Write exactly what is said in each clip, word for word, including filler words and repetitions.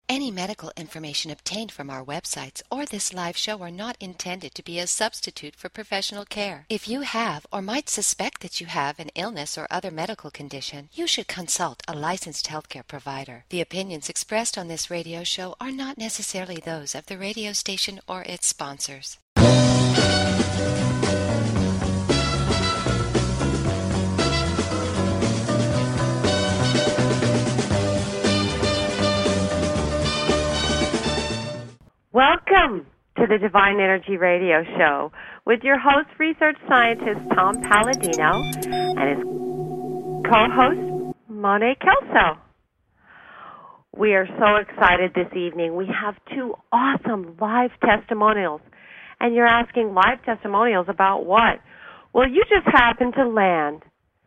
Any medical information obtained from our websites or this live show are not intended to be a substitute for professional care. If you have or might suspect that you have an illness or other medical condition, you should consult a licensed healthcare provider. The opinions expressed on this radio show are not necessarily those of the radio station or its sponsors. Welcome to the Divine Energy Radio Show with your host, research scientist Tom Palladino, and his co-host, Monet Kelso. We are so excited this evening. We have two awesome live testimonials. And you're asking, live testimonials about what? Well, you just happened to land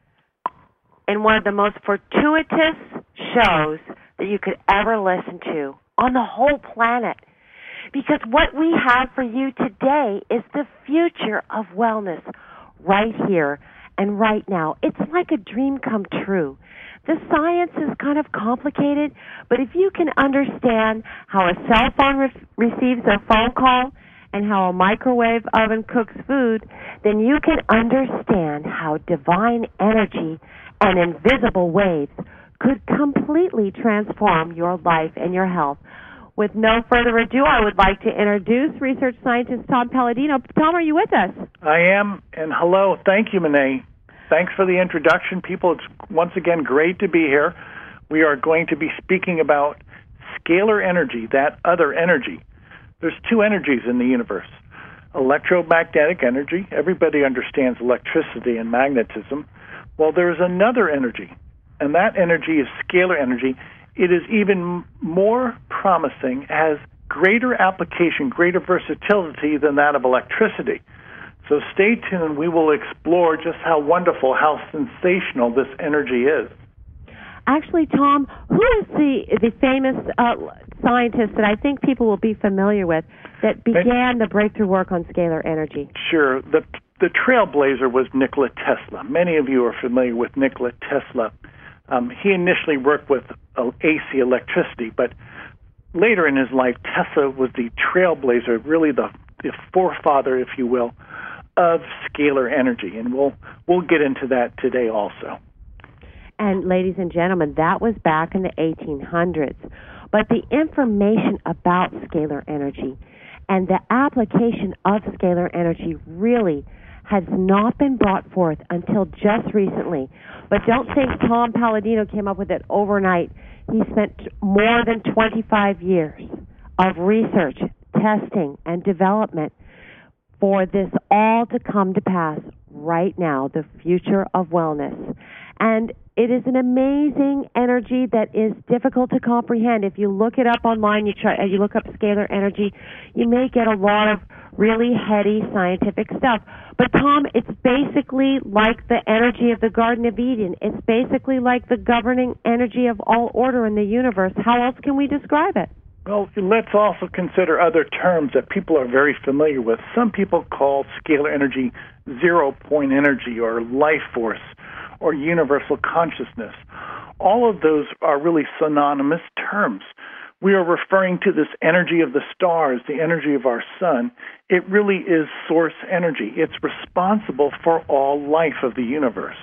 in one of the most fortuitous shows that you could ever listen to on the whole planet. Because what we have for you today is the future of wellness right here and right now. It's like a dream come true. The science is kind of complicated, but if you can understand how a cell phone re- receives a phone call and how a microwave oven cooks food, then you can understand how divine energy and invisible waves could completely transform your life and your health. With no further ado, I would like to introduce research scientist Tom Palladino. Tom, are you with us? I am, and hello. Thank you, Monet. Thanks for the introduction, people. It's once again great to be here. We are going to be speaking about scalar energy, that other energy. There's two energies in the universe. Electromagnetic energy. Everybody understands electricity and magnetism. Well, there's another energy, and that energy is scalar energy. It is even more promising, has greater application, greater versatility than that of electricity. So stay tuned. We will explore just how wonderful, how sensational this energy is. Actually, Tom, who is the the famous uh, scientist that I think people will be familiar with that began the breakthrough work on scalar energy? Sure. The, the trailblazer was Nikola Tesla. Many of you are familiar with Nikola Tesla. Um, he initially worked with uh, A C electricity, but later in his life, Tesla was the trailblazer, really the, the forefather, if you will, of scalar energy, and we'll we'll get into that today also. And ladies and gentlemen, that was back in the eighteen hundreds. But the information about scalar energy and the application of scalar energy really has not been brought forth until just recently. But don't think Tom Palladino came up with it overnight. He spent more than twenty-five years of research, testing, and development for this all to come to pass right now, the future of wellness. And it is an amazing energy that is difficult to comprehend. If you look it up online, you try, you look up scalar energy, you may get a lot of really heady scientific stuff. But Tom, it's basically like the energy of the Garden of Eden. It's basically like the governing energy of all order in the universe. How else can we describe it? Well, let's also consider other terms that people are very familiar with. Some people call scalar energy zero-point energy or life force or universal consciousness. All of those are really synonymous terms. We are referring to this energy of the stars, the energy of our sun. It really is source energy. It's responsible for all life of the universe.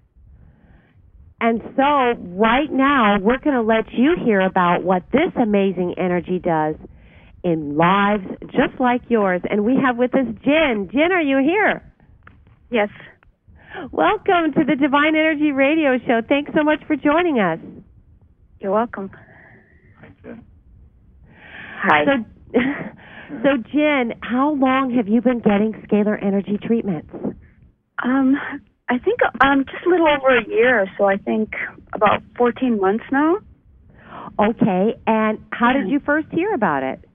And so right now, we're going to let you hear about what this amazing energy does in lives just like yours. And we have with us Jen. Jen, are you here? Yes. Welcome to the Divine Energy Radio Show. Thanks so much for joining us. You're welcome. Hi, Jen. Hi. So, so Jen, how long have you been getting scalar energy treatments? Um, I think um, just a little over a year, so I think about fourteen months now. Okay, and how did you first hear about it?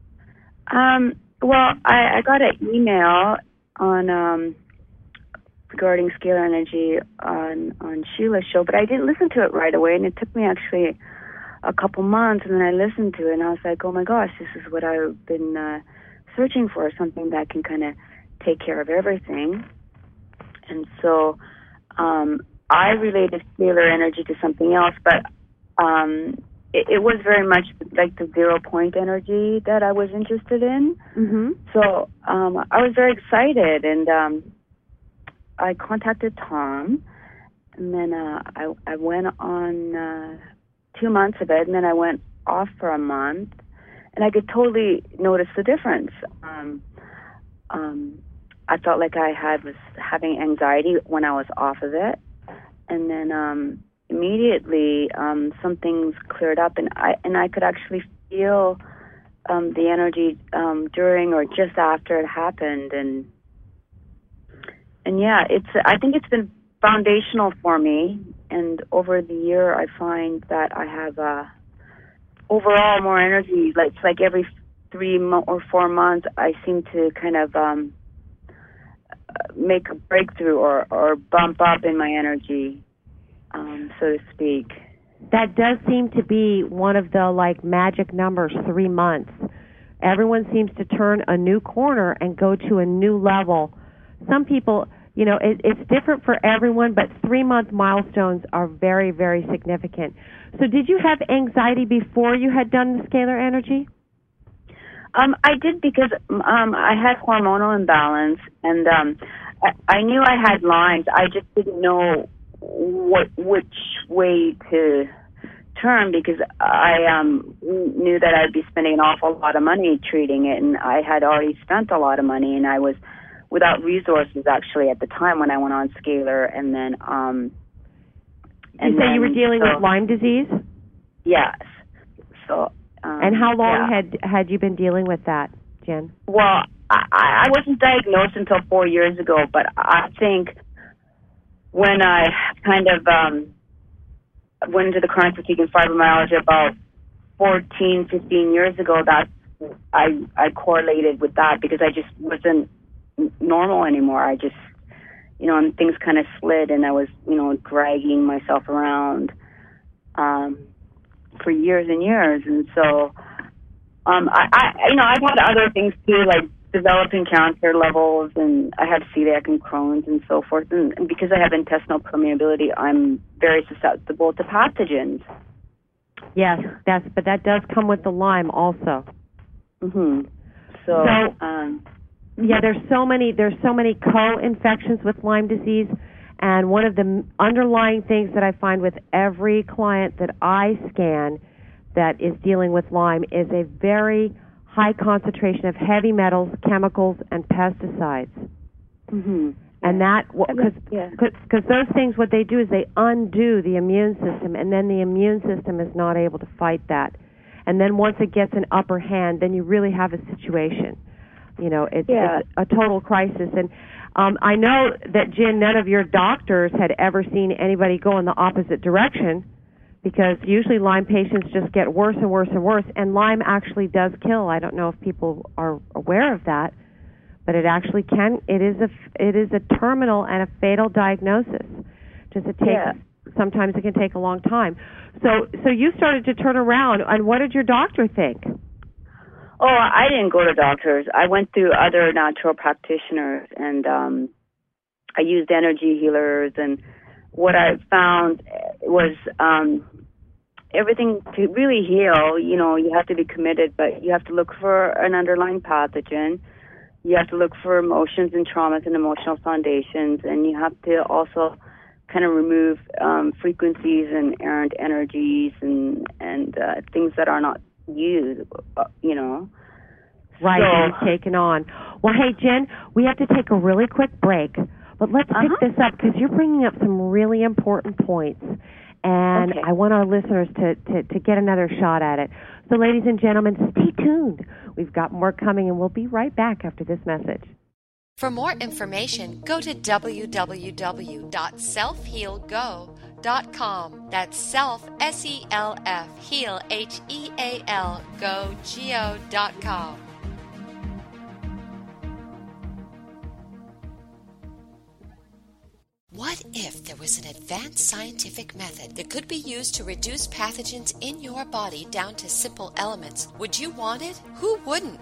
Um, well, I, I got an email on um, regarding scalar energy on, on Sheila's show, but I didn't listen to it right away, and it took me actually a couple months, and then I listened to it, and I was like, oh my gosh, this is what I've been uh, searching for, something that can kind of take care of everything. And so um, I related scalar energy to something else, but um, it, it was very much like the zero point energy that I was interested in. Mm-hmm. So um, I was very excited, and um, I contacted Tom, and then uh, I, I went on uh, two months of it, and then I went off for a month, and I could totally notice the difference. Um, um, I felt like I had was having anxiety when I was off of it, and then um, immediately um, some things cleared up, and I and I could actually feel um, the energy um, during or just after it happened, and and yeah, it's I think it's been foundational for me, and over the year I find that I have uh, overall more energy. Like it's like every three mo- or four months I seem to kind of um, make a breakthrough or, or bump up in my energy, um, so to speak. That does seem to be one of the like magic numbers, three months. Everyone seems to turn a new corner and go to a new level. Some people, you know, it, it's different for everyone, but three-month milestones are very, very significant. So did you have anxiety before you had done the scalar energy? Um, I did because um, I had hormonal imbalance, and um, I, I knew I had Lyme's. I just didn't know what which way to turn because I um, knew that I'd be spending an awful lot of money treating it, and I had already spent a lot of money, and I was without resources actually at the time when I went on scalar, and then um, and you say then, you were dealing so, with Lyme disease? Yes. So. Um, and how long yeah. had had you been dealing with that, Jen? Well, I, I wasn't diagnosed until four years ago, but I think when I kind of um, went into the chronic fatigue and fibromyalgia about fourteen, fifteen years ago, that I I correlated with that because I just wasn't normal anymore. I just, you know, and things kind of slid, and I was, you know, dragging myself around. Um, for years and years, and so um, I, I, you know, I've had other things too, like developing cancer levels, and I have celiac and Crohn's and so forth. And, and because I have intestinal permeability, I'm very susceptible to pathogens. Yes, that's but that does come with the Lyme also. Mhm. So, so um, yeah, there's so many there's so many co-infections with Lyme disease. And one of the underlying things that I find with every client that I scan that is dealing with Lyme is a very high concentration of heavy metals, chemicals, and pesticides. Mm-hmm. And that, because yeah. those things, what they do is they undo the immune system, and then the immune system is not able to fight that. And then once it gets an upper hand, then you really have a situation. You know, it's, yeah. it's a total crisis. And Um, I know that, Jen, none of your doctors had ever seen anybody go in the opposite direction because usually Lyme patients just get worse and worse and worse, and Lyme actually does kill. I don't know if people are aware of that, but it actually can. It is a it is a terminal and a fatal diagnosis. Just it takes yeah. sometimes it can take a long time. So so you started to turn around, and what did your doctor think? Oh, I didn't go to doctors. I went through other natural practitioners, and um, I used energy healers. And what I found was um, everything to really heal, you know, you have to be committed, but you have to look for an underlying pathogen. You have to look for emotions and traumas and emotional foundations, and you have to also kind of remove um, frequencies and errant energies and, and uh, things that are not you, you know. Right, so, and you've taken on. Well, hey, Jen, we have to take a really quick break, but let's uh-huh. pick this up because you're bringing up some really important points, and okay. I want our listeners to, to, to get another shot at it. So, ladies and gentlemen, stay tuned. We've got more coming, and we'll be right back after this message. For more information, go to w w w dot self heal go dot com. That's self, S E L F, heal, H E A L, go, G O dot com. What if there was an advanced scientific method that could be used to reduce pathogens in your body down to simple elements? Would you want it? Who wouldn't?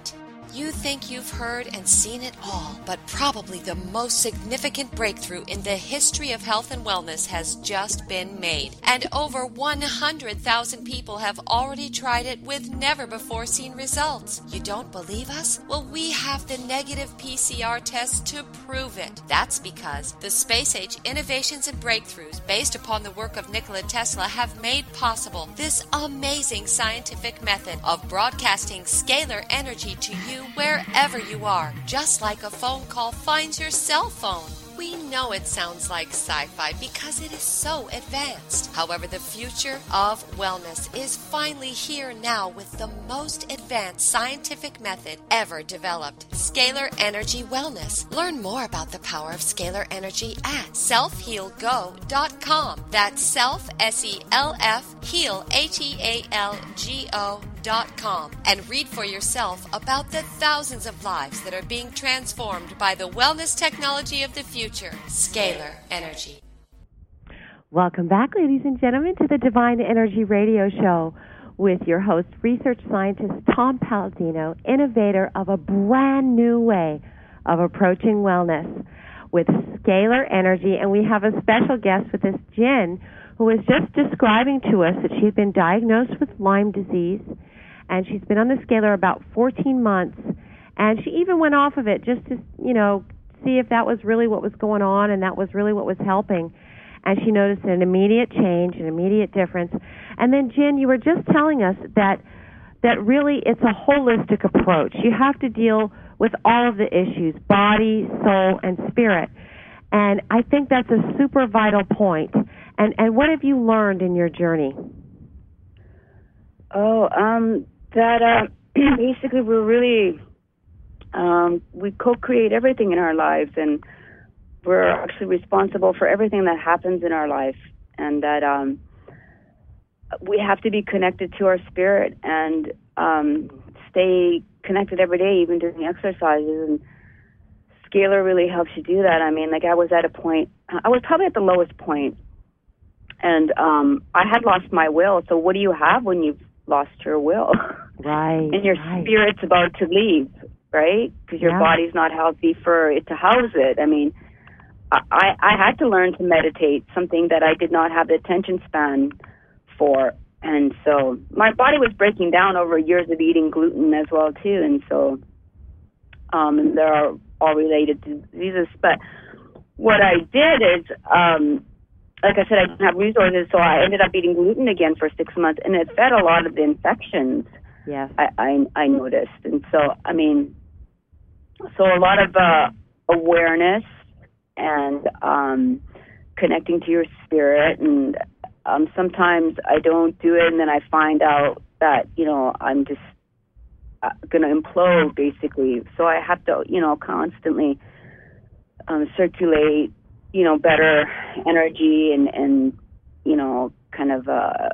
You think you've heard and seen it all, but probably the most significant breakthrough in the history of health and wellness has just been made. And over one hundred thousand people have already tried it with never-before-seen results. You don't believe us? Well, we have the negative P C R test to prove it. That's because the space-age innovations and breakthroughs based upon the work of Nikola Tesla have made possible this amazing scientific method of broadcasting scalar energy to you wherever you are, just like a phone call finds your cell phone. We know it sounds like sci-fi because it is so advanced. However, the future of wellness is finally here now with the most advanced scientific method ever developed, Scalar Energy Wellness. Learn more about the power of scalar energy at self heal go dot com. That's self, S E L F, heal, H E A L G O dot com, and read for yourself about the thousands of lives that are being transformed by the wellness technology of the future, Scalar Energy. Welcome back, ladies and gentlemen, to the Divine Energy Radio Show with your host, research scientist Tom Paladino, innovator of a brand new way of approaching wellness with scalar energy. And we have a special guest with us, Jen, who was just describing to us that she'd been diagnosed with Lyme disease, and she's been on the scalar about fourteen months, and she even went off of it just to, you know, see if that was really what was going on and that was really what was helping. And she noticed an immediate change, an immediate difference. And then, Jen, you were just telling us that that really it's a holistic approach. You have to deal with all of the issues, body, soul, and spirit. And I think that's a super vital point. And and what have you learned in your journey? Oh, um, that uh, basically we're really, um, we co-create everything in our lives, and we're actually responsible for everything that happens in our life, and that um, we have to be connected to our spirit and um, stay connected every day, even doing exercises. And Scalar really helps you do that. I mean, like I was at a point, I was probably at the lowest point, and um, I had lost my will. So what do you have when you've lost your will? Right. And your right. spirit's about to leave, right? Because your yeah. body's not healthy for it to house it. I mean, I, I had to learn to meditate, something that I did not have the attention span for. And so my body was breaking down over years of eating gluten as well, too. And so um, and they're all related to diseases. But what I did is, um, like I said, I didn't have resources, so I ended up eating gluten again for six months, and it fed a lot of the infections. Yes, I, I, I noticed. And so, I mean, so a lot of uh, awareness and um, connecting to your spirit. And um, sometimes I don't do it, and then I find out that, you know, I'm just uh, going to implode, basically. So I have to, you know, constantly um, circulate, you know, better energy and, and you know, kind of uh,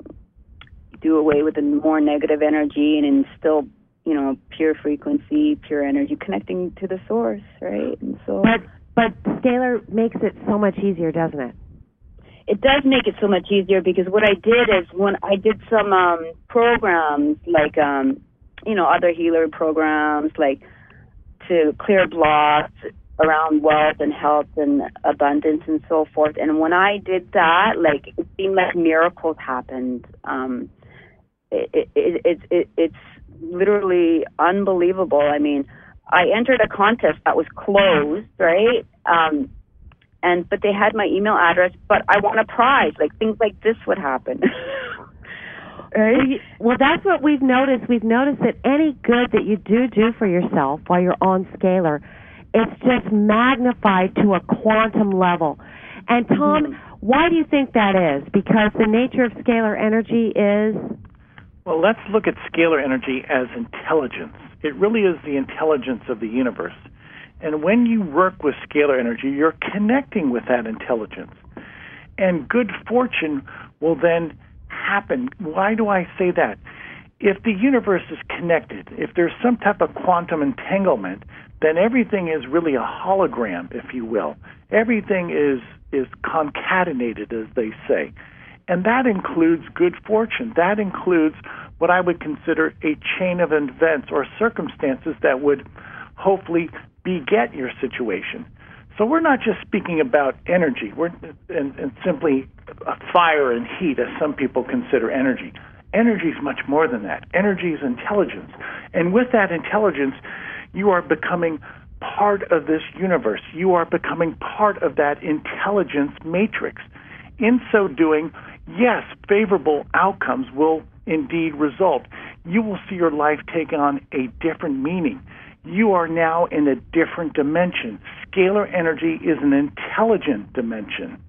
do away with the more negative energy and instill, you know, pure frequency, pure energy, connecting to the source, right? And so, but but Scalar makes it so much easier, doesn't it? It does make it so much easier, because what I did is when I did some um, programs, like, um, you know, other healer programs, like to clear blocks around wealth and health and abundance and so forth. And when I did that, like, it seemed like miracles happened. Um, it, it, it, it, it, it's literally unbelievable. I mean, I entered a contest that was closed, right? Um, and but they had my email address, but I won a prize. Like, things like this would happen. Right? Well, you, well, that's what we've noticed. We've noticed that any good that you do do for yourself while you're on Scalar, it's just magnified to a quantum level. And Tom, mm-hmm. why do you think that is? Because the nature of scalar energy is? Well, let's look at scalar energy as intelligence. It really is the intelligence of the universe. And when you work with scalar energy, you're connecting with that intelligence. And good fortune will then happen. Why do I say that? If the universe is connected, if there's some type of quantum entanglement, then everything is really a hologram, if you will. Everything is is concatenated, as they say. And that includes good fortune. That includes what I would consider a chain of events or circumstances that would hopefully beget your situation. So we're not just speaking about energy, we're and, and simply fire and heat, as some people consider energy. Energy is much more than that. Energy is intelligence. And with that intelligence, you are becoming part of this universe. You are becoming part of that intelligence matrix. In so doing, yes, favorable outcomes will indeed result. You will see your life take on a different meaning. You are now in a different dimension. Scalar energy is an intelligent dimension.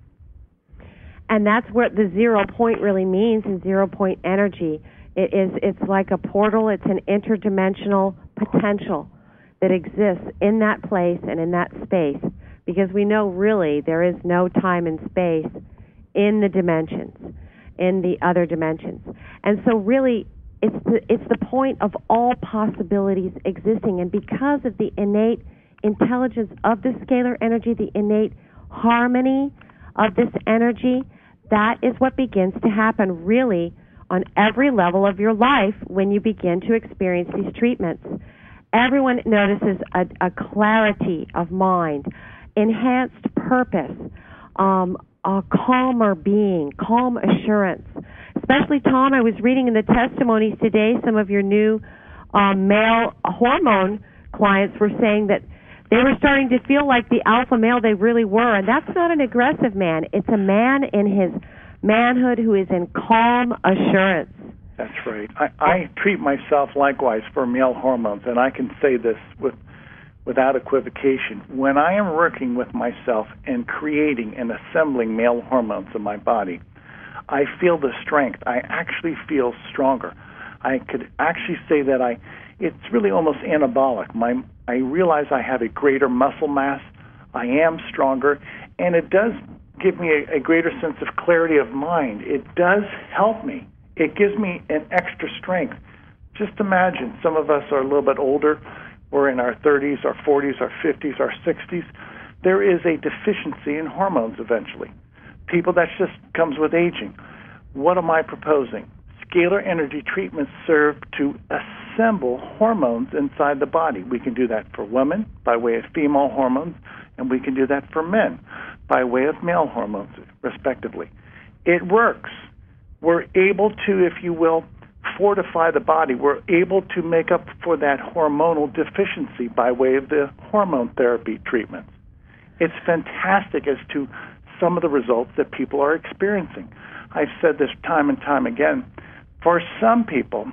And that's what the zero point really means in zero point energy. It is, it's like a portal. It's an interdimensional potential that exists in that place and in that space, because we know really there is no time and space in the dimensions, in the other dimensions. And so really it's the, it's the point of all possibilities existing. And because of the innate intelligence of the scalar energy, the innate harmony of this energy, that is what begins to happen really on every level of your life when you begin to experience these treatments. Everyone notices a, a clarity of mind, enhanced purpose, um, a calmer being, calm assurance. Especially, Tom, I was reading in the testimonies today, some of your new um, male hormone clients were saying that they were starting to feel like the alpha male they really were, and that's not an aggressive man. It's a man in his manhood who is in calm assurance. That's right. I, I treat myself likewise for male hormones, and I can say this with without equivocation. When I am working with myself and creating and assembling male hormones in my body, I feel the strength. I actually feel stronger. I could actually say that I, it's really almost anabolic. My, I realize I have a greater muscle mass. I am stronger, and it does give me a, a greater sense of clarity of mind. It does help me. It gives me an extra strength. Just imagine, some of us are a little bit older. We're in our thirties, our forties, our fifties, our sixties. There is a deficiency in hormones eventually. People, that just comes with aging. What am I proposing? Scalar energy treatments serve to assemble hormones inside the body. We can do that for women by way of female hormones, and we can do that for men by way of male hormones, respectively. It works. We're able to, if you will, fortify the body. We're able to make up for that hormonal deficiency by way of the hormone therapy treatments. It's fantastic as to some of the results that people are experiencing. I've said this time and time again. For some people,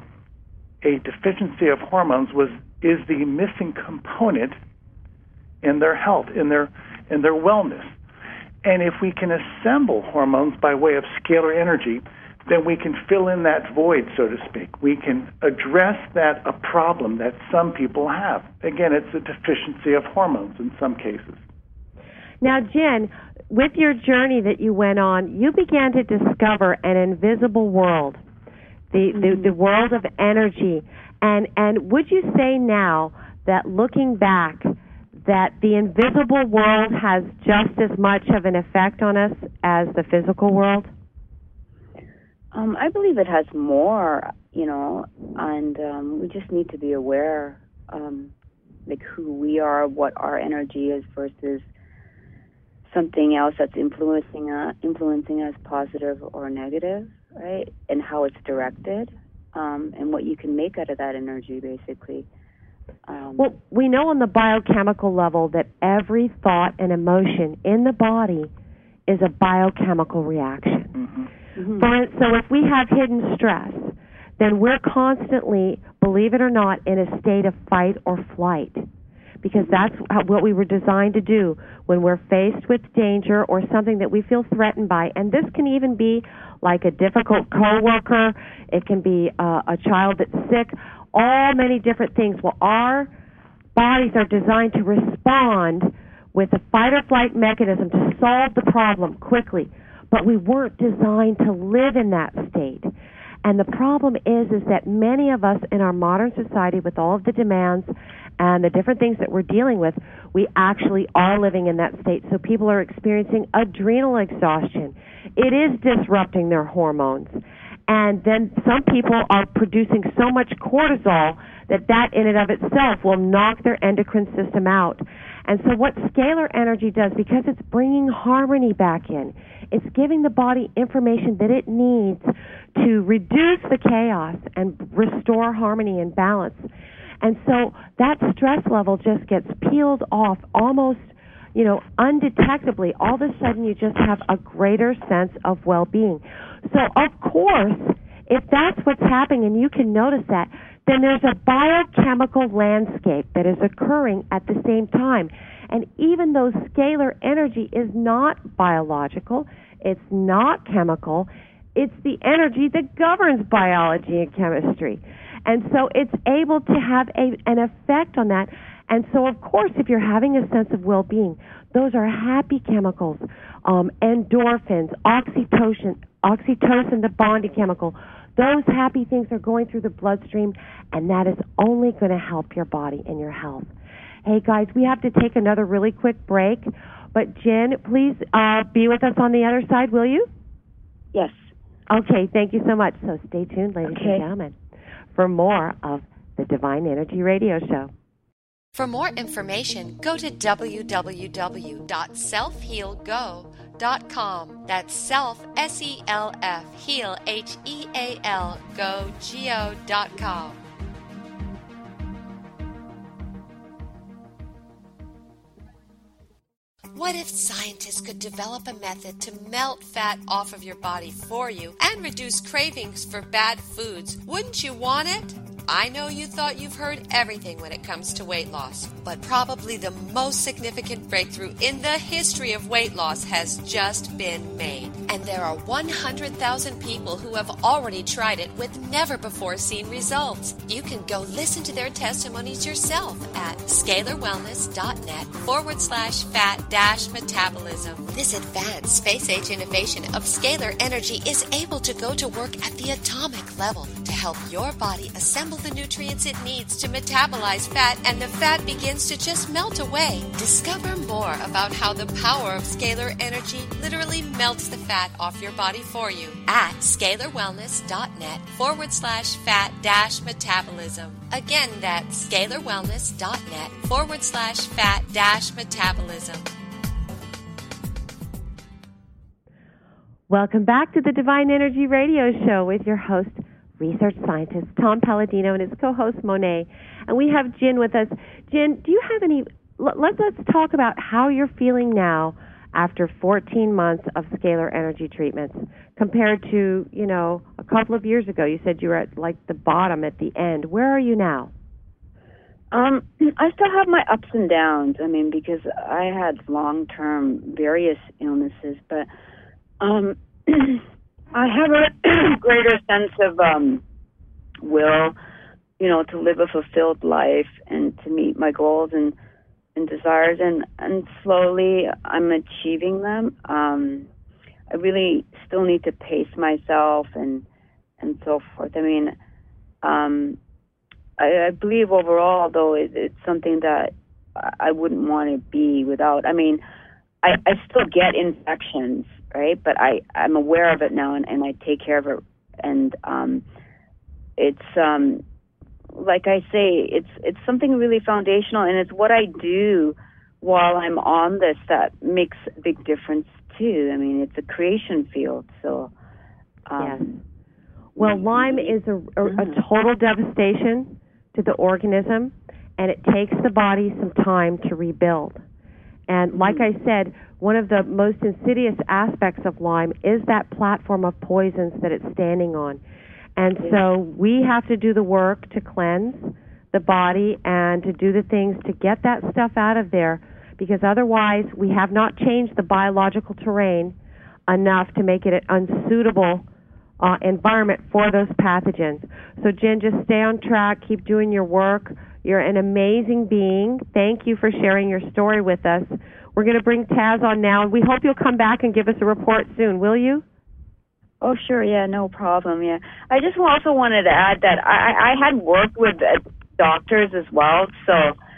a deficiency of hormones was is the missing component in their health, in their in their wellness. And if we can assemble hormones by way of scalar energy, then we can fill in that void, so to speak. We can address that a problem that some people have. Again, it's a deficiency of hormones in some cases. Now, Jen, with your journey that you went on, you began to discover an invisible world, the, the, the world of energy. And, and would you say now that looking back, that the invisible world has just as much of an effect on us as the physical world? Um, I believe it has more, you know, and um, we just need to be aware, um, like who we are, what our energy is versus something else that's influencing us, influencing us, positive or negative, right? And how it's directed, um, and what you can make out of that energy, basically. Um, well, we know on the biochemical level that every thought and emotion in the body is a biochemical reaction. Mm-hmm. Mm-hmm. For, so if we have hidden stress, then we're constantly, believe it or not, in a state of fight or flight, because that's how, what we were designed to do when we're faced with danger or something that we feel threatened by. And this can even be like a difficult coworker. It can be uh, a child that's sick, all many different things. Well, our bodies are designed to respond with a fight or flight mechanism to solve the problem quickly. But we weren't designed to live in that state. And the problem is, is that many of us in our modern society, with all of the demands and the different things that we're dealing with, we actually are living in that state. So people are experiencing adrenal exhaustion. It is disrupting their hormones. And then some people are producing so much cortisol that that in and of itself will knock their endocrine system out. And so what scalar energy does, because it's bringing harmony back in, it's giving the body information that it needs to reduce the chaos and restore harmony and balance. And so that stress level just gets peeled off almost, you know, undetectably. All of a sudden you just have a greater sense of well-being. So, of course, if that's what's happening and you can notice that, then there's a biochemical landscape that is occurring at the same time. And even though scalar energy is not biological, it's not chemical, it's the energy that governs biology and chemistry. And so it's able to have a, an effect on that. And so, of course, if you're having a sense of well-being, those are happy chemicals, um, endorphins, oxytocin, oxytocin, the bonding chemical. Those happy things are going through the bloodstream, and that is only going to help your body and your health. Hey, guys, we have to take another really quick break. But, Jen, please uh, be with us on the other side, will you? Yes. Okay, thank you so much. So stay tuned, ladies Okay. and gentlemen, for more of the Divine Energy Radio Show. For more information, go to w w w dot self heal go dot com. That's self, S E L F, heal, H E A L, go, G O dot com. What if scientists could develop a method to melt fat off of your body for you and reduce cravings for bad foods? Wouldn't you want it? I know you thought you've heard everything when it comes to weight loss, but probably the most significant breakthrough in the history of weight loss has just been made. And there are one hundred thousand people who have already tried it with never-before-seen results. You can go listen to their testimonies yourself at scalarwellness.net forward slash fat dash metabolism. This advanced space-age innovation of scalar energy is able to go to work at the atomic level to help your body assemble the nutrients it needs to metabolize fat, and the fat begins to just melt away. Discover more about how the power of scalar energy literally melts the fat off your body for you at scalarwellness.net forward slash fat dash metabolism. Again, that's scalarwellness.net forward slash fat dash metabolism. Welcome back to the Divine Energy Radio Show with your host, research scientist Tom Palladino, and his co-host Monet. And we have Jen with us. Jen, do you have any, let, let's talk about how you're feeling now after fourteen months of scalar energy treatments compared to, you know, a couple of years ago. You said you were at like the bottom at the end. Where are you now? Um, I still have my ups and downs. I mean, because I had long-term various illnesses, but um, I have a greater sense of um, will, you know, to live a fulfilled life and to meet my goals and, and desires, and, and slowly I'm achieving them. Um, I really still need to pace myself and and so forth. I mean, um, I, I believe overall, though, it, it's something that I wouldn't want to be without. I mean, I, I still get infections, right? But I, I'm aware of it now, and, and I take care of it. And um, it's, um, like I say, it's it's something really foundational, and it's what I do while I'm on this that makes a big difference, too. I mean, it's a creation field, so... Um, yes. Well, Lyme is a, a, a total devastation to the organism, and it takes the body some time to rebuild. And like I said, one of the most insidious aspects of Lyme is that platform of poisons that it's standing on. And so we have to do the work to cleanse the body and to do the things to get that stuff out of there, because otherwise we have not changed the biological terrain enough to make it an unsuitable uh, environment for those pathogens. So, Jen, just stay on track. Keep doing your work. You're an amazing being. Thank you for sharing your story with us. We're going to bring Taz on now, and we hope you'll come back and give us a report soon, will you? Oh, sure, yeah, no problem, yeah. I just also wanted to add that I, I had worked with uh, doctors as well, so,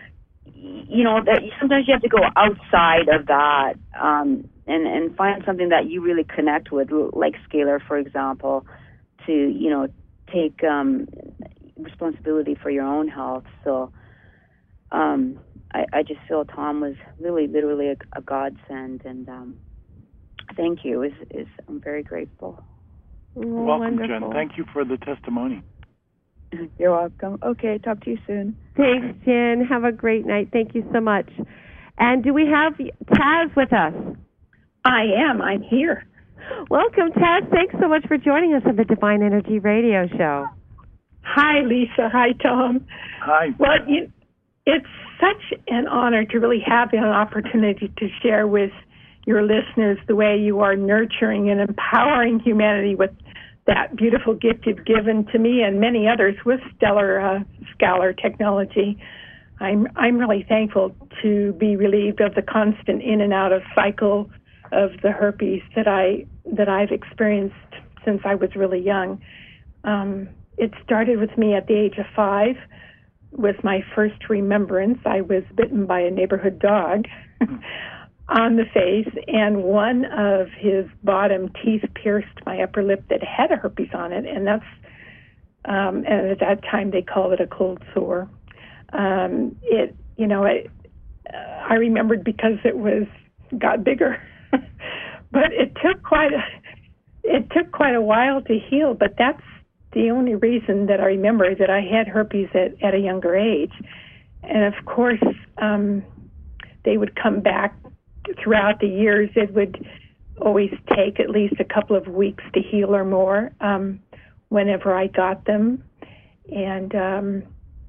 you know, that sometimes you have to go outside of that um, and, and find something that you really connect with, like Scalar, for example, to, you know, take um, responsibility for your own health. So um, I, I just feel Tom was really, literally a, a godsend, and um, thank you. Is is I'm very grateful. Oh, welcome, wonderful. Jen. Thank you for the testimony. You're welcome. Okay, talk to you soon. Thanks, Jen. Have a great night. Thank you so much. And do we have Taz with us? I am. I'm here. Welcome, Taz. Thanks so much for joining us on the Divine Energy Radio Show. Hi, Lisa. Hi, Tom. Hi. Well, you, it's such an honor to really have an opportunity to share with your listeners the way you are nurturing and empowering humanity with that beautiful gift you've given to me and many others with stellar uh, scalar technology. I'm I'm really thankful to be relieved of the constant in and out of cycle of the herpes that I that I've experienced since I was really young. Um, it started with me at the age of five. With my first remembrance, I was bitten by a neighborhood dog on the face, and one of his bottom teeth pierced my upper lip that had a herpes on it, and that's um, and at that time they called it a cold sore. Um, it, you know, it, uh, I remembered because it was got bigger, but it took quite a it took quite a while to heal. But that's the only reason that I remember that I had herpes at, at a younger age, and of course um, they would come back throughout the years. It would always take at least a couple of weeks to heal or more um, whenever I got them. And um,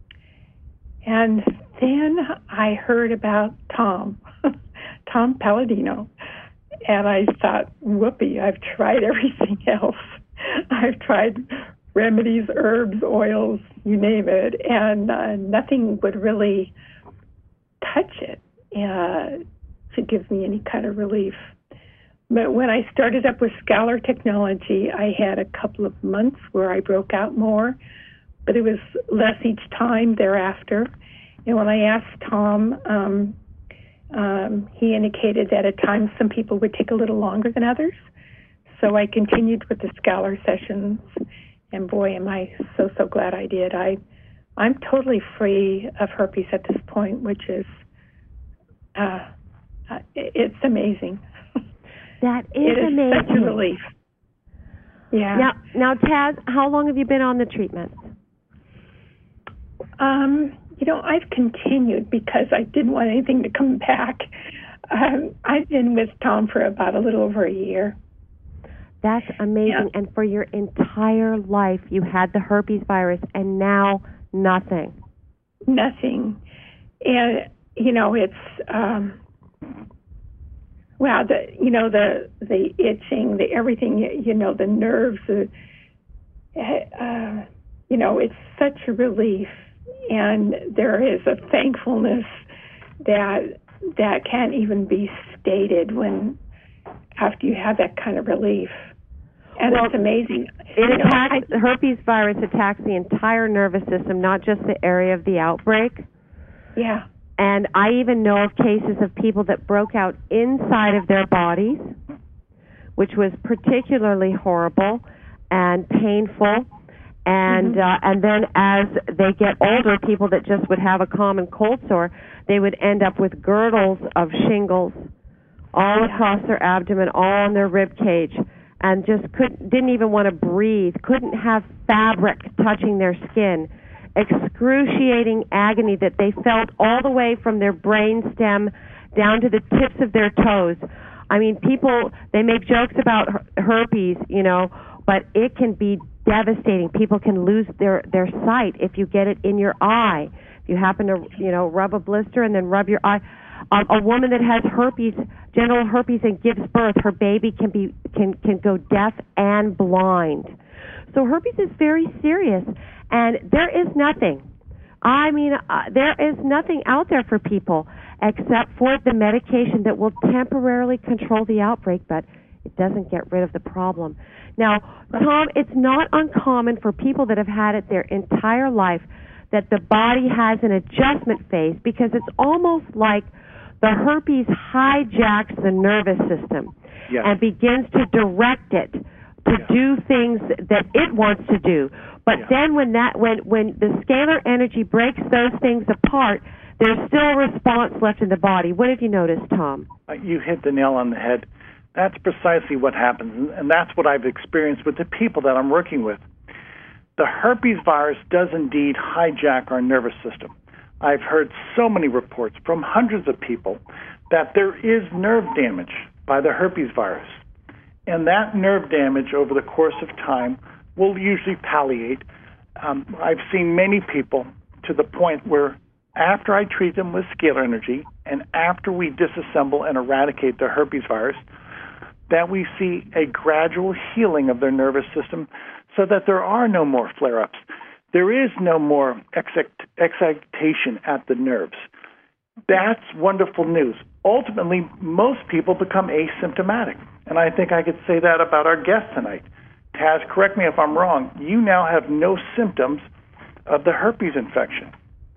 and then I heard about Tom, Tom Palladino. And I thought, whoopee, I've tried everything else. I've tried remedies, herbs, oils, you name it, and uh, nothing would really touch it uh, to give me any kind of relief. But when I started up with Scalar Technology, I had a couple of months where I broke out more, but it was less each time thereafter. And when I asked Tom, um, um, he indicated that at times some people would take a little longer than others. So I continued with the Scalar sessions, and boy, am I so, so glad I did. I, I'm totally free of herpes at this point, which is, uh, uh, it's amazing. That is it is amazing. Such a relief. Yeah. Now, now, Taz, how long have you been on the treatment? Um, you know, I've continued because I didn't want anything to come back. Um, I've been with Tom for about a little over a year. That's amazing. Yeah. And for your entire life, you had the herpes virus, and now nothing. Nothing. And, you know, it's, um, well, the, you know, the, the itching, the everything, you know, the nerves, the, uh, you know, it's such a relief. And there is a thankfulness that, that can't even be stated when, after you have that kind of relief. And well, it's amazing. It you know, attacks, I, the herpes virus attacks the entire nervous system, not just the area of the outbreak. Yeah. And I even know of cases of people that broke out inside of their bodies, which was particularly horrible and painful. And mm-hmm. uh, and then as they get older, people that just would have a common cold sore, they would end up with girdles of shingles all yeah. across their abdomen, all on their rib cage, and just couldn't, didn't even want to breathe, couldn't have fabric touching their skin. Excruciating agony that they felt all the way from their brain stem down to the tips of their toes. I mean, people, they make jokes about herpes, you know, but it can be devastating. People can lose their, their sight if you get it in your eye. If you happen to, you know, rub a blister and then rub your eye. Um, a woman that has herpes, genital herpes, and gives birth, her baby can be can can go deaf and blind. So herpes is very serious, and there is nothing. I mean, uh, there is nothing out there for people except for the medication that will temporarily control the outbreak, but it doesn't get rid of the problem. Now, Tom, it's not uncommon for people that have had it their entire life that the body has an adjustment phase, because it's almost like the herpes hijacks the nervous system yes. and begins to direct it to yeah. do things that it wants to do. But yeah. then when that when when the scalar energy breaks those things apart, there's still a response left in the body. What have you noticed, Tom? Uh, you hit the nail on the head. That's precisely what happens, and, and that's what I've experienced with the people that I'm working with. The herpes virus does indeed hijack our nervous system. I've heard so many reports from hundreds of people that there is nerve damage by the herpes virus. And that nerve damage over the course of time will usually palliate. Um, I've seen many people to the point where after I treat them with scalar energy and after we disassemble and eradicate the herpes virus, that we see a gradual healing of their nervous system so that there are no more flare-ups. There is no more excit- excitation at the nerves. That's wonderful news. Ultimately, most people become asymptomatic. And I think I could say that about our guest tonight. Taz, correct me if I'm wrong. You now have no symptoms of the herpes infection.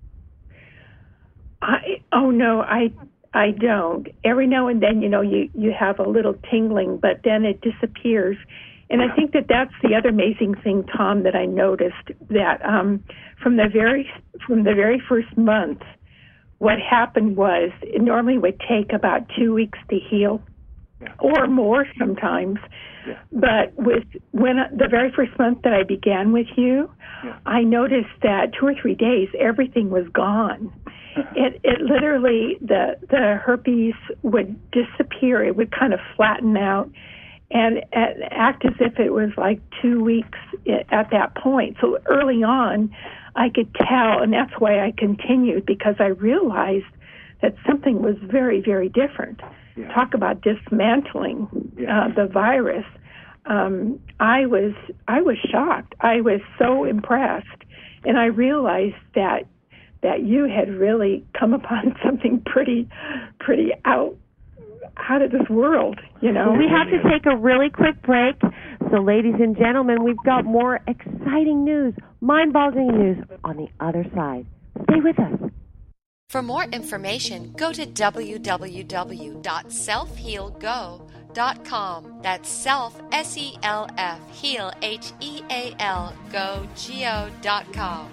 I, oh, no, I I don't. Every now and then, you know, you, you have a little tingling, but then it disappears. And I think that that's the other amazing thing, Tom, that I noticed, that um, from the very from the very first month, what happened was it normally would take about two weeks to heal, yeah. or more sometimes. Yeah. But with when the very first month that I began with you, yeah. I noticed that two or three days everything was gone. It it literally the the herpes would disappear. It would kind of flatten out and act as if it was like two weeks at that point. So early on, I could tell, and that's why I continued, because I realized that something was very, very different. Yeah. Talk about dismantling yeah. uh, the virus. Um, I was I was shocked. I was so impressed, and I realized that that you had really come upon something pretty, pretty out. out of this world, you know. We have to take a really quick break. So, ladies and gentlemen, we've got more exciting news, mind-boggling news on the other side. Stay with us. For more information, go to w w w dot self heal go dot com. That's self, S E L F, heal, H E A L, go, G O dot com.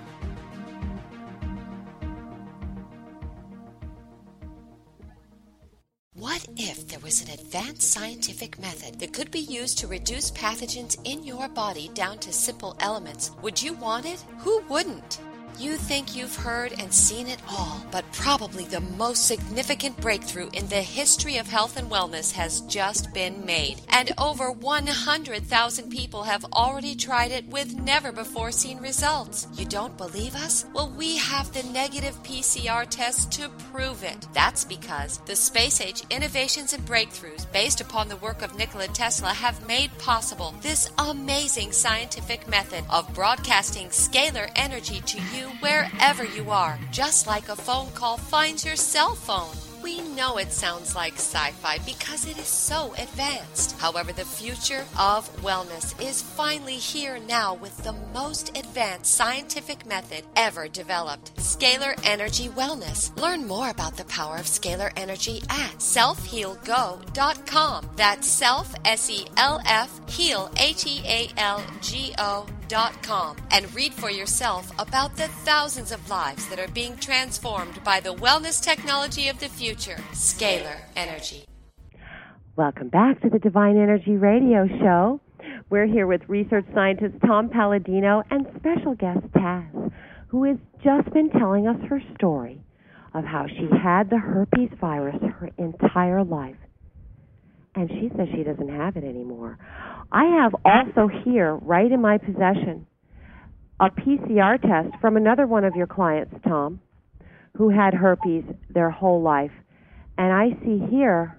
What if there was an advanced scientific method that could be used to reduce pathogens in your body down to simple elements? Would you want it? Who wouldn't? You think you've heard and seen it all, but probably the most significant breakthrough in the history of health and wellness has just been made. And over one hundred thousand people have already tried it with never-before-seen results. You don't believe us? Well, we have the negative P C R test to prove it. That's because the space-age innovations and breakthroughs based upon the work of Nikola Tesla have made possible this amazing scientific method of broadcasting scalar energy to you wherever you are, just like a phone call finds your cell phone. We know it sounds like sci-fi because it is so advanced. However, the future of wellness is finally here now with the most advanced scientific method ever developed, Scalar Energy Wellness. Learn more about the power of scalar energy at self heal go dot com. That's self, S E L F, heal, H E A L G O dot com, and read for yourself about the thousands of lives that are being transformed by the wellness technology of the future, Scalar Energy. Welcome back to the Divine Energy Radio Show. We're here with research scientist Tom Palladino and special guest Taz, who has just been telling us her story of how she had the herpes virus her entire life. And she says she doesn't have it anymore. I have also here, right in my possession, a P C R test from another one of your clients, Tom, who had herpes their whole life. And I see here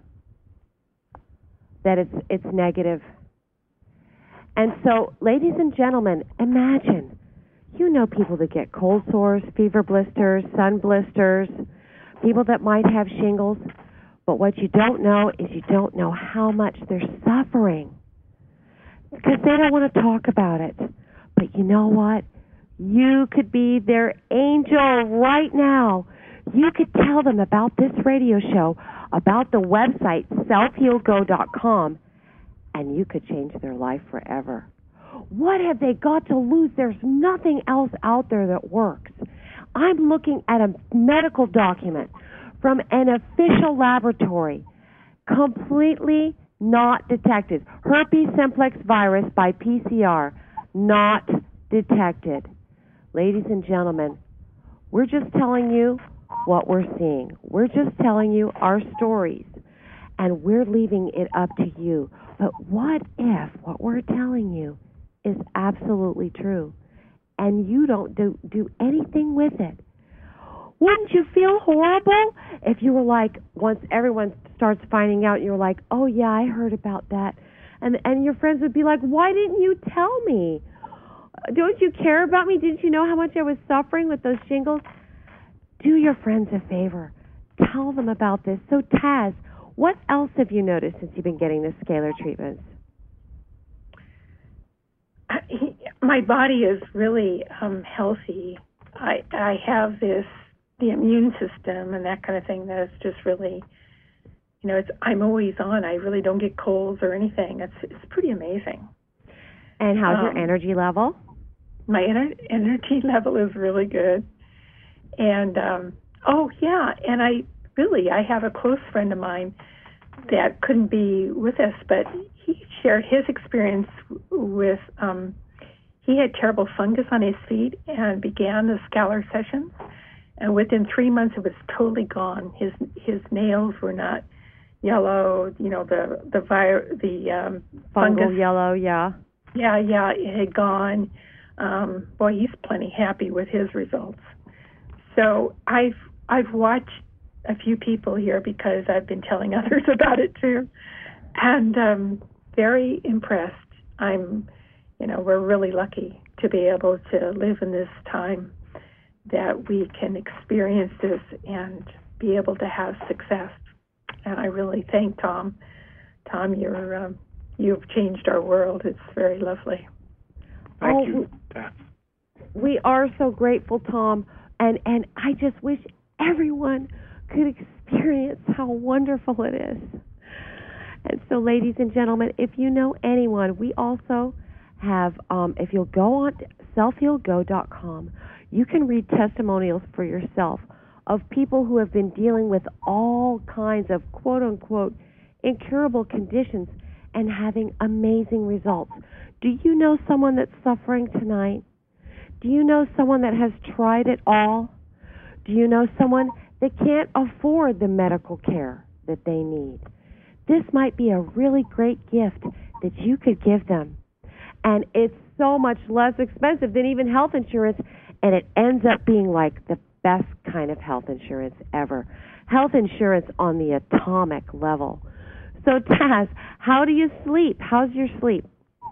that it's it's negative. And so, ladies and gentlemen, imagine, you know people that get cold sores, fever blisters, sun blisters, people that might have shingles. But what you don't know is you don't know how much they're suffering because they don't want to talk about it. But you know what? You could be their angel right now. You could tell them about this radio show, about the website self heal go dot com, and you could change their life forever. What have they got to lose? There's nothing else out there that works. I'm looking at a medical document from an official laboratory, completely not detected. Herpes simplex virus by P C R, not detected. Ladies and gentlemen, we're just telling you what we're seeing. We're just telling you our stories, and we're leaving it up to you. But what if what we're telling you is absolutely true, and you don't do, do anything with it? Wouldn't you feel horrible if you were like, once everyone starts finding out, you're like, oh yeah, I heard about that. And and your friends would be like, why didn't you tell me? Don't you care about me? Didn't you know how much I was suffering with those shingles? Do your friends a favor. Tell them about this. So Taz, what else have you noticed since you've been getting the scalar treatments? My body is really um, healthy. I I have this, the immune system and that kind of thing that is just really, you know, it's I'm always on. I really don't get colds or anything. It's it's pretty amazing. And how's um, your energy level? My ener- energy level is really good. And, um, oh, yeah, and I really, I have a close friend of mine that couldn't be with us, but he shared his experience with, um, he had terrible fungus on his feet and began the scalar sessions. And within three months, it was totally gone. His his nails were not yellow, you know, the, the, vir- the um, Fungal fungus. yellow, yeah. Yeah, yeah, it had gone. Um, boy, he's plenty happy with his results. So I've I've watched a few people here because I've been telling others about it too, and um, very impressed. I'm, you know, we're really lucky to be able to live in this time that we can experience this and be able to have success. And I really thank Tom. Tom, you're um, you've changed our world. It's very lovely. Thank oh, you. We are so grateful, Tom. And and I just wish everyone could experience how wonderful it is. And so, ladies and gentlemen, if you know anyone, we also have, um, if you'll go on self heal go dot com, you can read testimonials for yourself of people who have been dealing with all kinds of quote-unquote incurable conditions and having amazing results. Do you know someone that's suffering tonight? Do you know someone that has tried it all? Do you know someone that can't afford the medical care that they need? This might be a really great gift that you could give them. And it's so much less expensive than even health insurance, and it ends up being like the best kind of health insurance ever. Health insurance on the atomic level. So, Taz, how do you sleep? How's your sleep?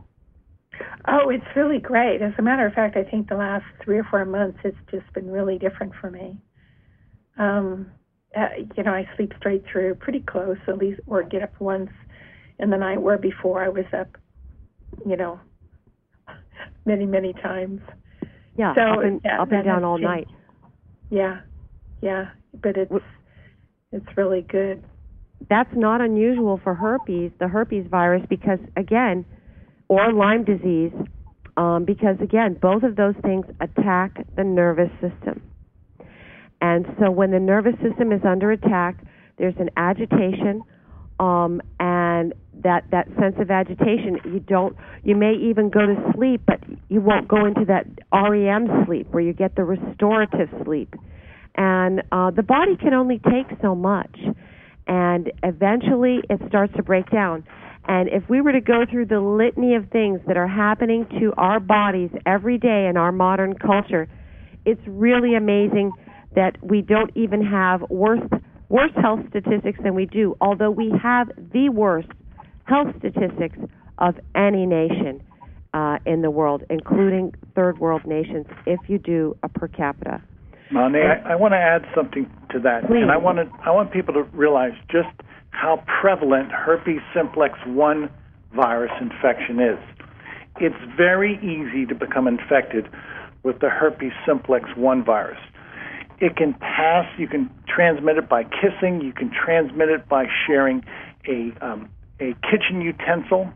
Oh, it's really great. As a matter of fact, I think the last three or four months it's just been really different for me. Um, uh, you know, I sleep straight through, pretty close, at least, or get up once in the night, where before I was up, you know, many, many times. Yeah, so, up and, yeah, up and down all changed. night. Yeah, yeah, but it's it's really good. That's not unusual for herpes, the herpes virus, because, again, or Lyme disease, um, because, again, both of those things attack the nervous system. And so when the nervous system is under attack, there's an agitation, um, and that, that sense of agitation, you don't, you may even go to sleep, but you won't go into that R E M sleep where you get the restorative sleep. And uh, the body can only take so much, and eventually it starts to break down. And if we were to go through the litany of things that are happening to our bodies every day in our modern culture, it's really amazing that we don't even have worse, worse health statistics than we do, although we have the worst health statistics of any nation uh, in the world, including third world nations, if you do a per capita. Monet, I, I want to add something to that. Please. And I want to, I want people to realize just how prevalent herpes simplex one virus infection is. It's very easy to become infected with the herpes simplex one virus. It can pass, you can transmit it by kissing, you can transmit it by sharing a um, a kitchen utensil,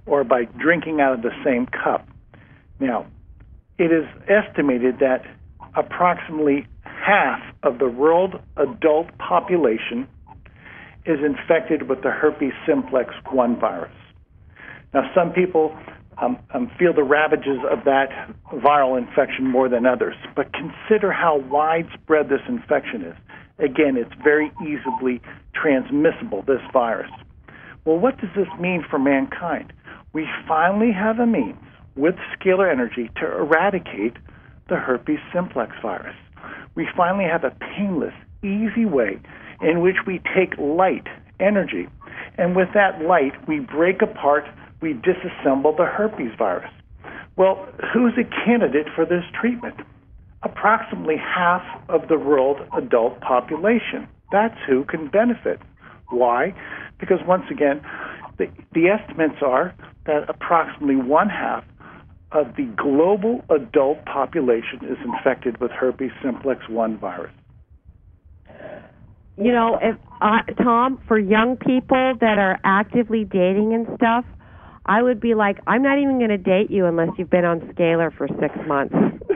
or by drinking out of the same cup. Now, it is estimated that approximately half of the world adult population is infected with the herpes simplex one virus. Now, some people um, um, feel the ravages of that viral infection more than others, but consider how widespread this infection is. Again, it's very easily transmissible, this virus. Well, what does this mean for mankind? We finally have a means with scalar energy to eradicate the herpes simplex virus. We finally have a painless, easy way in which we take light, energy, and with that light, we break apart, we disassemble the herpes virus. Well, who's a candidate for this treatment? Approximately half of the world adult population. That's who can benefit. Why? Because once again, the, the estimates are that approximately one half of the global adult population is infected with herpes simplex one virus. You know, if uh, Tom, for young people that are actively dating and stuff, I would be like, I'm not even going to date you unless you've been on Scalar for six months.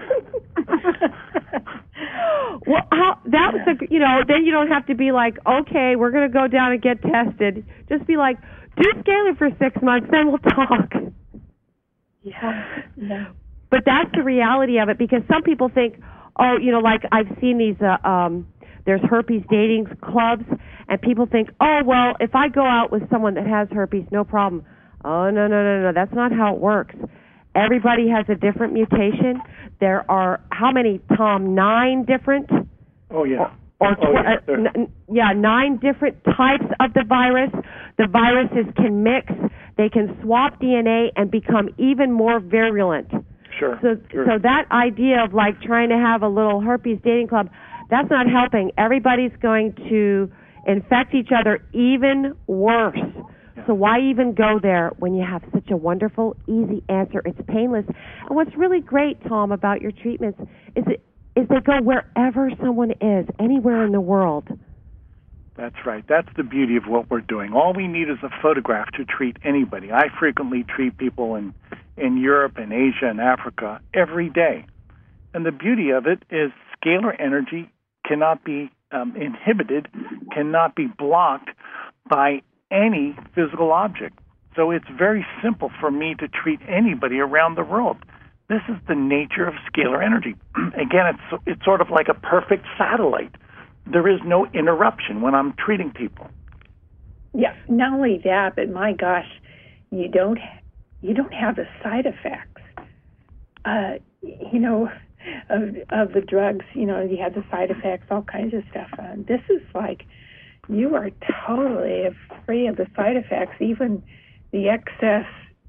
Well, how, that was a, you know, then you don't have to be like, okay, we're going to go down and get tested. Just be like, do Scalar for six months, then we'll talk. Yeah, no. But that's the reality of it, because some people think, oh, you know, like I've seen these, uh, um, there's herpes dating clubs, and people think, oh, well, if I go out with someone that has herpes, no problem. Oh, no, no, no, no, that's not how it works. Everybody has a different mutation. There are, how many, Tom, nine different? Oh, yeah. Or, or oh, yeah. uh, n- yeah, nine different types of the virus. The viruses can mix. They can swap D N A and become even more virulent. Sure. So, sure. so that idea of like trying to have a little herpes dating club, that's not helping. Everybody's going to infect each other even worse. Yeah. So why even go there when you have such a wonderful, easy answer? It's painless. And what's really great, Tom, about your treatments is it is they go wherever someone is, anywhere in the world. That's right. That's the beauty of what we're doing. All we need is a photograph to treat anybody. I frequently treat people in, in Europe and Asia and Africa every day. And the beauty of it is scalar energy cannot be um, inhibited, cannot be blocked by any physical object. So it's very simple for me to treat anybody around the world. This is the nature of scalar energy. Again, it's it's sort of like a perfect satellite. There is no interruption when I'm treating people. Yeah, not only that, but my gosh, you don't you don't have the side effects. Uh, you know, of of the drugs. You know, you have the side effects, all kinds of stuff. Uh, this is like you are totally free of the side effects, even the excess.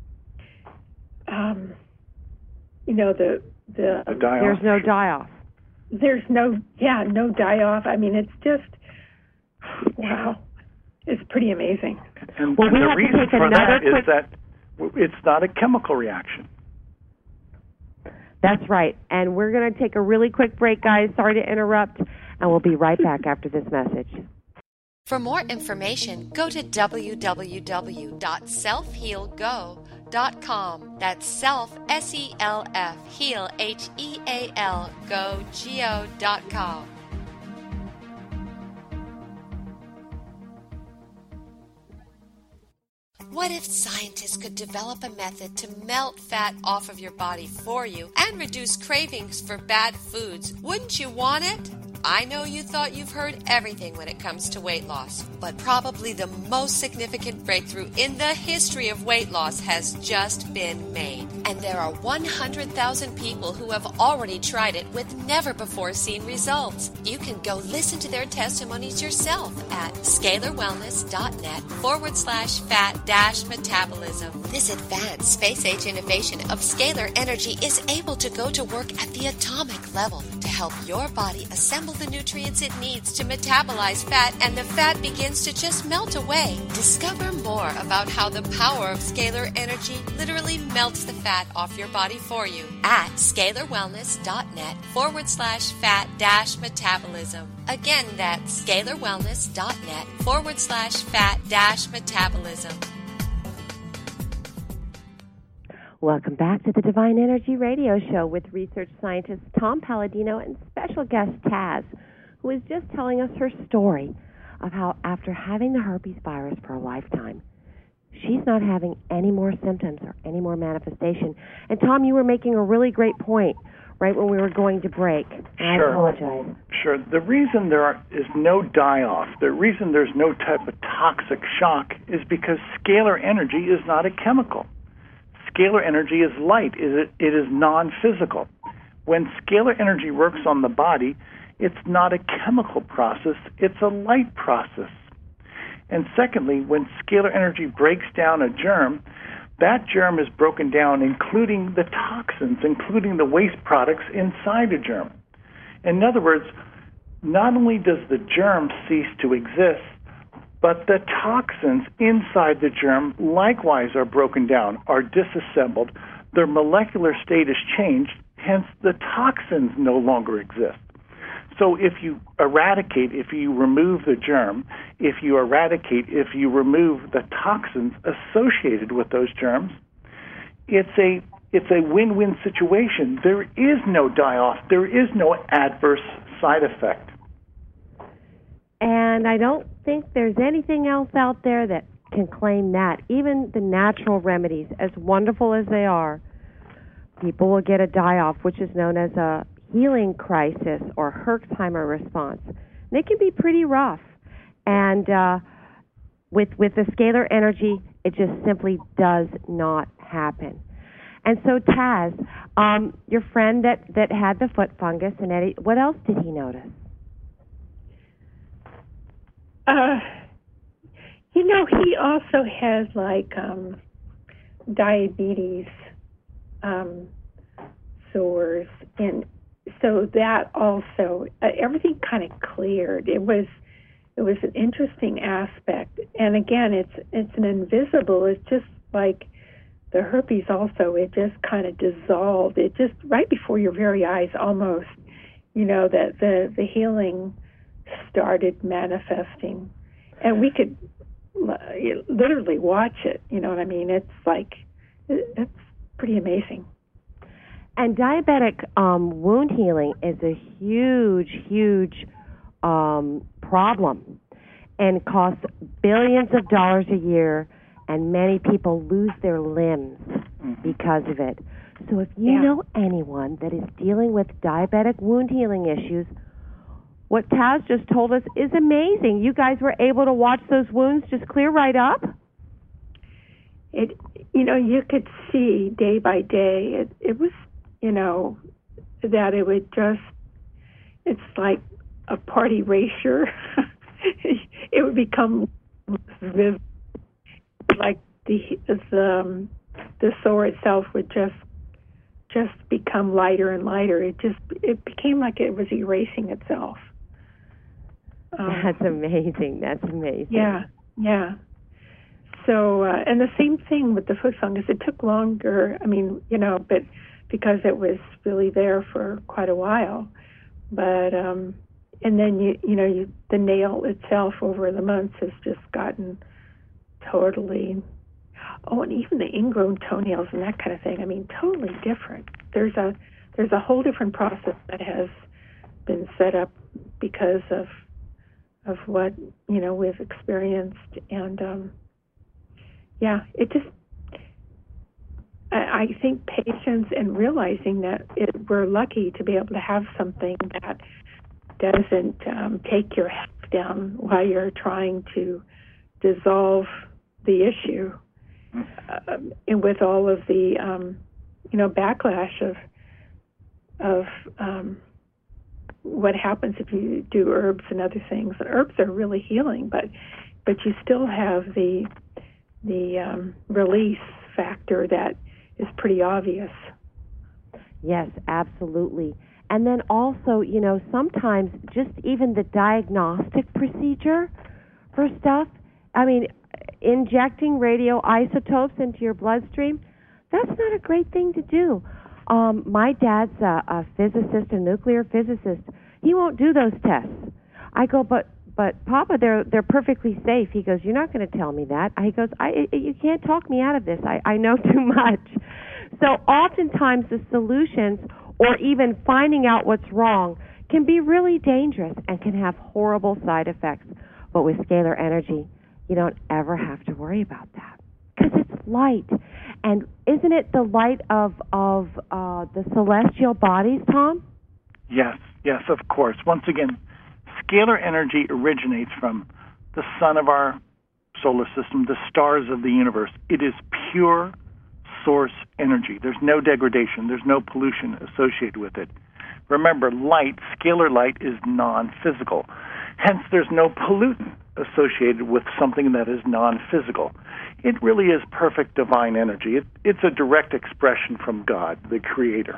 Um, you know, the the, the die-off. There's no die-off. There's no, yeah, no die-off. I mean, it's just, wow, it's pretty amazing. And, well, and we the have reason to take for another that quick... is that it's not a chemical reaction. That's right. And we're going to take a really quick break, guys. Sorry to interrupt, and we'll be right back after this message. For more information, go to w w w dot self heal go dot com. That's self, S E L F, heal, H E A L, go, G O dot com. What if scientists could develop a method to melt fat off of your body for you and reduce cravings for bad foods? Wouldn't you want it? I know you thought you've heard everything when it comes to weight loss, but probably the most significant breakthrough in the history of weight loss has just been made. And there are one hundred thousand people who have already tried it with never-before-seen results. You can go listen to their testimonies yourself at scalarwellness.net forward slash fat dash metabolism. This advanced space-age innovation of scalar energy is able to go to work at the atomic level to help your body assemble the nutrients it needs to metabolize fat, and the fat begins to just melt away. Discover more about how the power of scalar energy literally melts the fat off your body for you at scalarwellness.net forward slash fat dash metabolism. Again, that's scalarwellness.net forward slash fat dash metabolism. Welcome back to the Divine Energy Radio Show with research scientist Tom Palladino and special guest Taz, who is just telling us her story of how after having the herpes virus for a lifetime, she's not having any more symptoms or any more manifestation. And Tom, you were making a really great point right when we were going to break. And sure. I apologize. Sure. The reason there are, is no die-off, the reason there's no type of toxic shock is because scalar energy is not a chemical. Scalar energy is light. It is non-physical. When scalar energy works on the body, it's not a chemical process, it's a light process. And secondly, when scalar energy breaks down a germ, that germ is broken down, including the toxins, including the waste products inside a germ. In other words, not only does the germ cease to exist, but the toxins inside the germ likewise are broken down, are disassembled. Their molecular state is changed, hence the toxins no longer exist. So if you eradicate, if you remove the germ, if you eradicate, if you remove the toxins associated with those germs, it's a it's a win-win situation. There is no die-off. There is no adverse side effect. And I don't think there's anything else out there that can claim that. Even the natural remedies, as wonderful as they are, people will get a die-off, which is known as a healing crisis or Herxheimer response. And it can be pretty rough. And uh, with with the scalar energy, it just simply does not happen. And so, Taz, um, your friend that, that had the foot fungus, and Eddie, what else did he notice? Uh, you know, he also has like um, diabetes um, sores, and so that also uh, everything kind of cleared. It was it was an interesting aspect, and again, it's it's an invisible. It's just like the herpes. Also, it just kind of dissolved. It just right before your very eyes, almost. You know that the the healing started manifesting, and we could literally watch it. You know what I mean? It's like it's pretty amazing. And diabetic um, wound healing is a huge, huge um, problem, and costs billions of dollars a year, and many people lose their limbs because of it. So if you yeah. know anyone that is dealing with diabetic wound healing issues, what Taz just told us is amazing. You guys were able to watch those wounds just clear right up? It, you know, you could see day by day. It, it was, you know, that it would just, it's like a party erasure. It would become vivid, like the the, um, the sore itself would just just become lighter and lighter. It just it became like it was erasing itself. Um, That's amazing. That's amazing. Yeah, yeah. So, uh, and the same thing with the foot fungus. It took longer. I mean, you know, but because it was really there for quite a while. But um, and then you you know you, the nail itself over the months has just gotten totally. Oh, and even the ingrown toenails and that kind of thing. I mean, totally different. There's a there's a whole different process that has been set up because of of what you know we've experienced, and um, yeah, it just. I, I think patience and realizing that it, we're lucky to be able to have something that doesn't um, take your health down while you're trying to dissolve the issue. Uh, and with all of the, um, you know, backlash of of um, what happens if you do herbs and other things. And herbs are really healing, but but you still have the the um, release factor that is pretty obvious. Yes, absolutely. And then also, you know, sometimes just even the diagnostic procedure for stuff. I mean, injecting radioisotopes into your bloodstream, that's not a great thing to do. Um, my dad's a, a physicist, a nuclear physicist. He won't do those tests. I go, but but Papa, they're they're perfectly safe. He goes, you're not going to tell me that. He goes, I you can't talk me out of this. I, I know too much. So oftentimes the solutions or even finding out what's wrong can be really dangerous and can have horrible side effects. But with scalar energy, you don't ever have to worry about that because it's light. And isn't it the light of, of uh, the celestial bodies, Tom? Yes, yes, of course. Once again, scalar energy originates from the sun of our solar system, the stars of the universe. It is pure source energy. There's no degradation. There's no pollution associated with it. Remember, light, scalar light, is non-physical. Hence, there's no pollutant associated with something that is non-physical. It really is perfect divine energy. It, it's a direct expression from God, the Creator.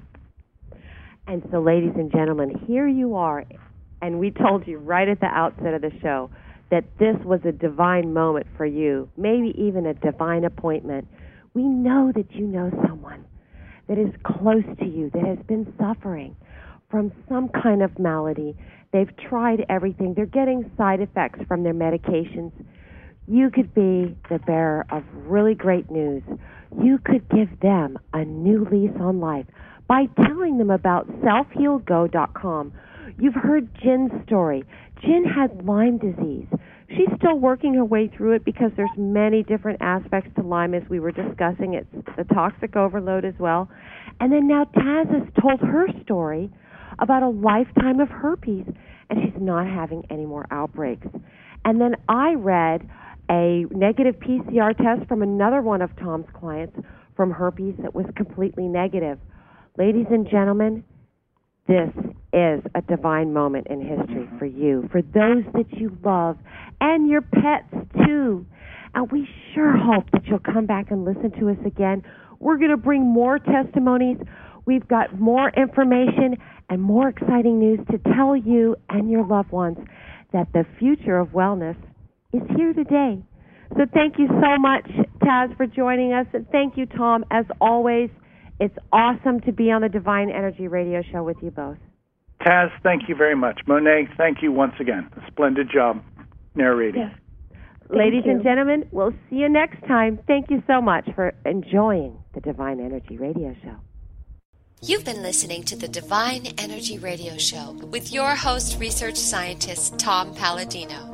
And so, ladies and gentlemen, here you are, and we told you right at the outset of the show that this was a divine moment for you, maybe even a divine appointment. We know that you know someone that is close to you, that has been suffering from some kind of malady. They've tried everything. They're getting side effects from their medications. You could be the bearer of really great news. You could give them a new lease on life by telling them about self heal go dot com. You've heard Jin's story. Jin had Lyme disease. She's still working her way through it because there's many different aspects to Lyme, as we were discussing. It's the toxic overload as well. And then now Taz has told her story about a lifetime of herpes, and she's not having any more outbreaks. And then I read a negative P C R test from another one of Tom's clients from herpes that was completely negative. Ladies and gentlemen, this is a divine moment in history for you, for those that you love, and your pets too. And we sure hope that you'll come back and listen to us again. We're going to bring more testimonies. We've got more information and more exciting news to tell you and your loved ones that the future of wellness is here today. So thank you so much, Taz, for joining us. And thank you, Tom, as always. It's awesome to be on the Divine Energy Radio Show with you both. Taz, thank you very much. Monet, thank you once again. A splendid job narrating. Yes. Ladies you. and gentlemen, we'll see you next time. Thank you so much for enjoying the Divine Energy Radio Show. You've been listening to the Divine Energy Radio Show with your host, research scientist Tom Palladino.